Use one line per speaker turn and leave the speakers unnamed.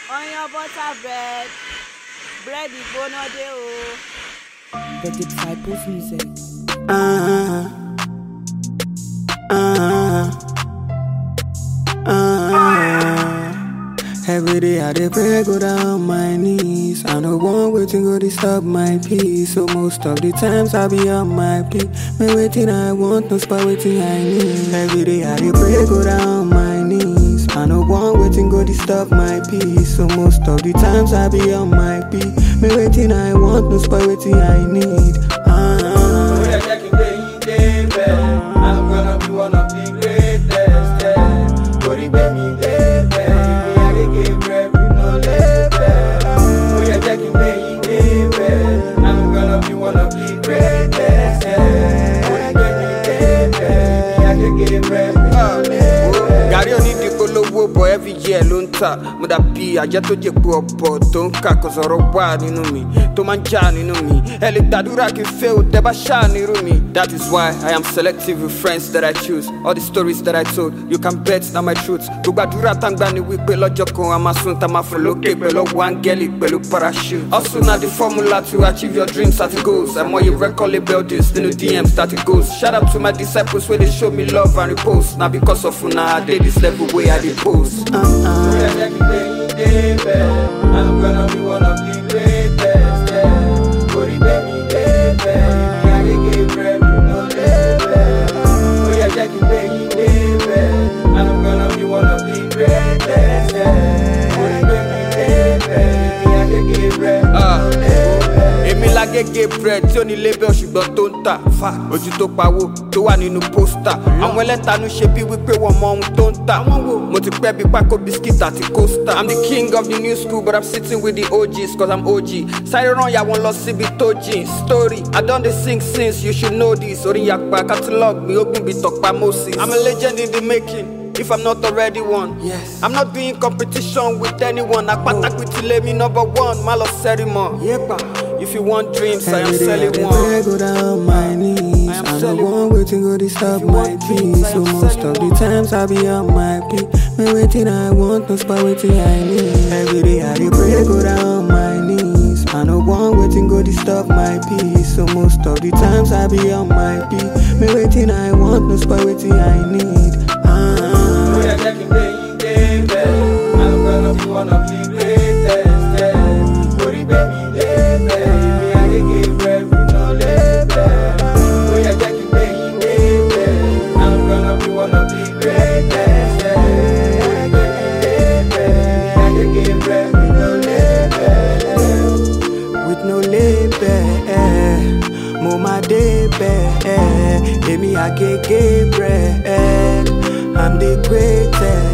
onion butter bread, bread ìgbóná dé o.
The Disciples Music.
Every day I dey pray, go down on my knees. I no want waiting, go disturb my peace. So most of the times I be on my peak. Me waiting, I want, no spot waiting I need. Every day I dey pray, go down on my knees. I no want waiting, go disturb my peace. So most of the times I be on my peak. Me waiting, I want, no spot waiting I need.
I'm gonna be one of the greatest. Body baby, baby. I give bread with no label. Oh, you're checking baby. I'm gonna be one of the greatest. Body baby, baby. I give bread with no label.
Gary only the low boy every year lonta. Muda be a jet to jepo up, don't cause or one in me. To manjan in me. Eli dadura can fail, deba shan in me. That is why I am selective with friends that I choose. All the stories that I told, you can bet na my truth. Dubadura tangbani we pelo joko amasun tamafoloke pelo one gelly pelo parachute. Also now the formula to achieve your dreams at it goes. And more you record build this, the new DMs that it goes. Shout out to my disciples where they show me love and repost. Now because of una I did this level way I did post.
I'm gonna be one of the greatest. Body baby, baby. I give bread with no label. Oh yeah, Jackie baby. I'm gonna be one of the greatest. Body baby, baby. I give bread with no label.
Èmi la gẹ́gẹ́ bread tí ó ní label ṣùgbọ́n tó ń tà fa ojú tó pawó tó wà nínú pósítà àwọn ẹlẹ́tanú ṣe bí wípé wọ́n mọ ohun tó ń tà mo ti pẹ́ bí pákó bisikíìtì àti coaster. I'm the king of the new school but I'm sitting with the OGs cause I'm OG sáré rán ìyá wọn lọ síbi tó jìn story I don dey sing since you should know this orí yàgbá catalog mi ó gùn bí tọ̀pá Moses. I'm a legend in the making. If I'm not already one, yes. I'm not doing competition with anyone. Akpatakwitile me number one, malo ceremony. If you want dreams, I am selling one.
I go down on my knees. I don't want waiting, go disturb my peace. So most of the times I be on my peak. Me waiting, I want, no spot waiting I need. Every day I dey pray, go down on my knees. I don't want waiting, go disturb my peace. So most of the times I be on my peak. Me waiting, I want, no spot waiting I need.
I'm gonna be one of the greatest. Body baby, baby. I give bread with no label. Oh yeah, Jackie baby. I'm gonna be one of the greatest. Body baby, I give bread with no label.
With no label, mama debe. Emi I give bread. I'm the greatest.